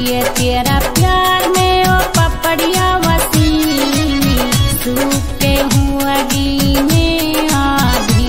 ये तेरा प्यार में ओ पपड़िया वसीनी सूखे हूँ अगी में आधी।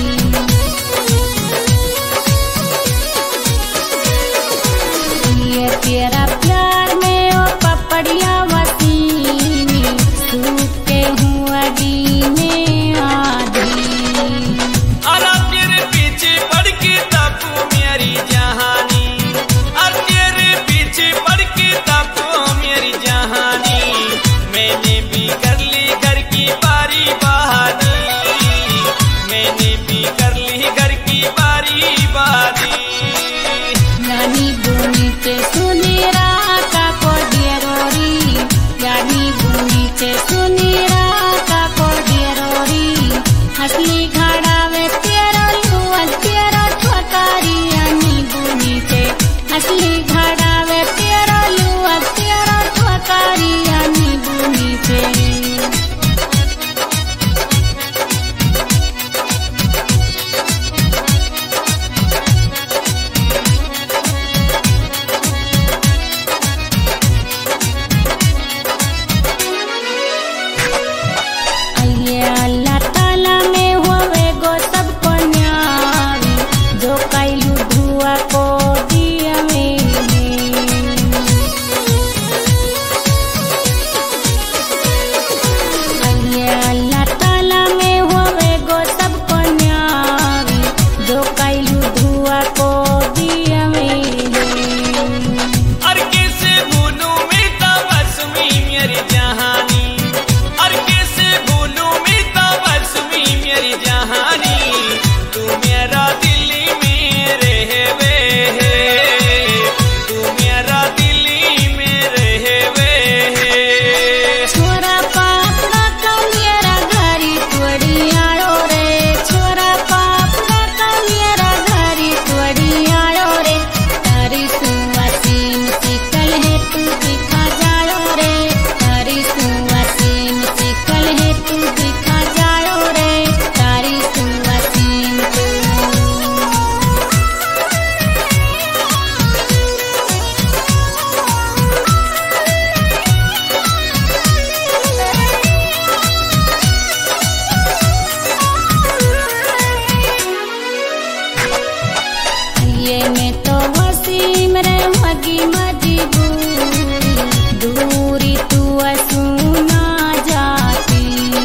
ये तेरा प्यार में ओ पपड़िया वसीनी सूखे हूँ अगी में आधी। अरे तेरे पीछे पड़ के तपू मेरी जहानी, अरे तेरे पीछे पड़ के तपू मेरी जहानी। मैंने भी कर ली घर की बारी बहानी, मैंने भी कर ली घर की बारी बहानी। यानी भूमि के सुनीरा का कोडियरोरी, यानी भूमि के सुनीरा का कोडियरोरी। हसली घाड़ावे तेरा लुआ तेरा ठोकारी, यानी भूमि के हसली घाड़ावे तेरा लुआ तेरा ठोकारी, यानी भूमि के। अल्लाह ताला में होवे गो सबको न्यारी, जो कैलू धुआ को दिया में। अल्लाह ताला में होवे गो सबको न्यारी, जो कैलू धुआ को दिया में। अरे कैसे भूलूं मैं तबस्सुमी मेरी जहानी, अरे कैसे भूलूं मैं तबस्सुमी मेरी जहानी। तू मेरा दिल्ली में रहवे है, तू मेरा दिल्ली में रहवे है। छोरा पापड़ा का मेरा घरी तोड़ी आयो रे, छोरा पापड़ा का मेरा घरी तोड़ी आयो रे। तारी सुवासीन सिकल है तू दिखा जायो रे, तारी सुवासीन सिकल है तू दिखा जायो रे, तारी सुवासीन तू। ये में तो वसीम रे मगी मजबूरी, दूरी तू सुना जाती।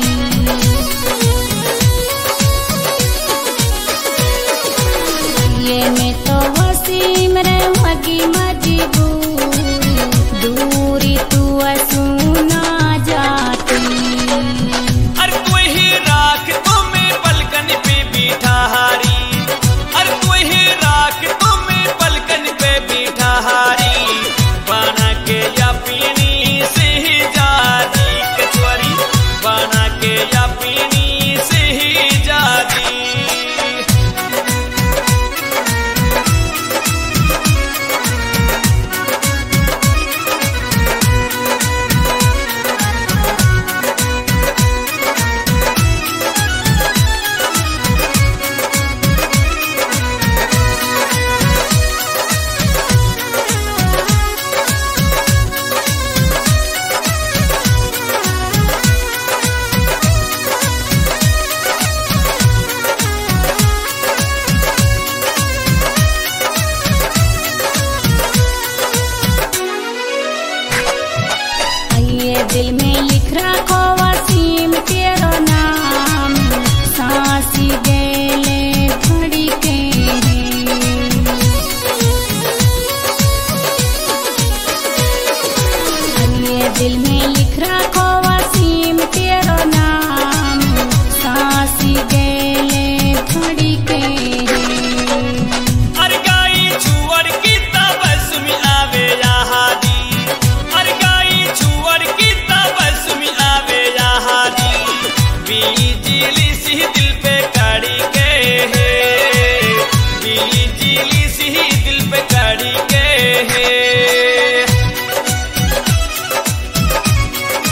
ये में तो वसीम रे मगी मजबूरी, दूरी तू सुना जाती। अरे तू ही राख तो मैं पलकन पे बैठा हारी, अरे तू ही राख तो मैं पलकन पे बैठा हारी। बना के या पीनी से ही जादी कचवरी, बना के या पीनी से ही जादी। ये दिल में लिख रखो वसीम तेरो नाम, सांसी गेले घड़ी के। ये दिल में लिख रखो वसीम तेरो नाम, सांसी गेले घड़ी के। अरे गाई छुअर की तबस्सुमी आवे यहादी, अरे गाई छुअर की तबस्सुमी आवे यहादी। बिजली सी दिल पे कड़ी के है, बिजली सी दिल पे कड़ी के है।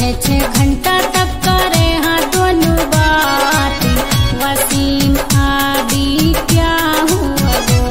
छः घंटा तक करे हाँ दोनों बात, वसीम आदि क्या हुआ वो।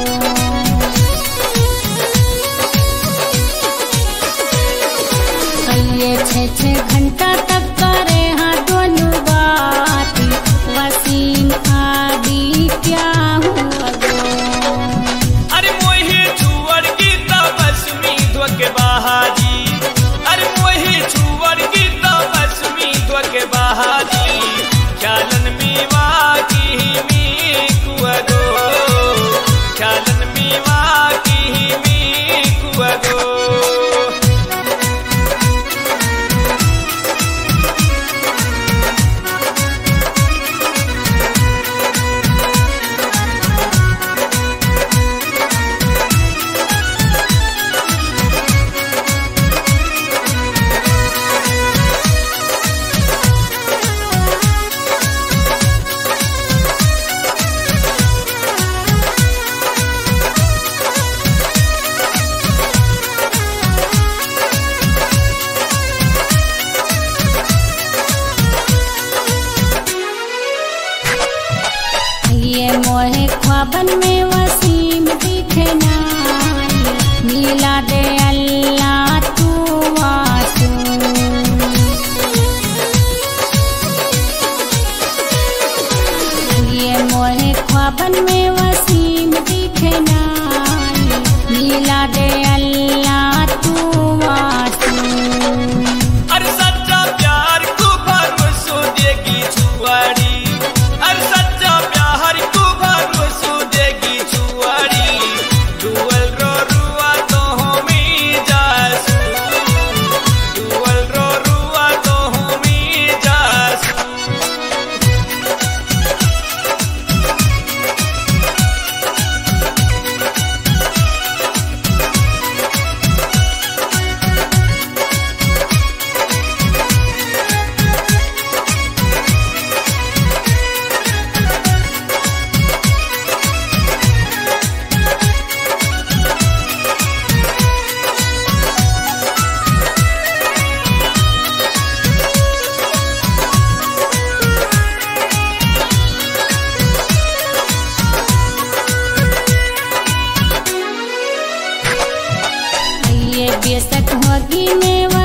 कहिए छः घंटा तक करे हाँ दोनों बात, वसीम आदि क्या हुआ वो। अरे मोहे छुअर की तबस्मी धोके बहाजी, अरे मोहे छुअर की तबस्मी धोके बहाजी, ख्यालन मीवा की मी कुअगो, ख्यालन मीवा की मी कुअगो। ये मोहे ख्वाबन में वसीम दिखे नाई, मिला दे अल्लाह तू वासू। ये मोहे ख्वाबन में वसीम दिखे नाई, मिला दे अल्लाह तू वासू। अरे सच्चा प्यार को भरोसो देगी छुआरी, अरे सच्चा प्यार को भरोसो देगी छुआरी, डुअल रो रुआ तो हमी जासू, डुअल रो रुआ तो हमी जासू। ये बेसत होगी में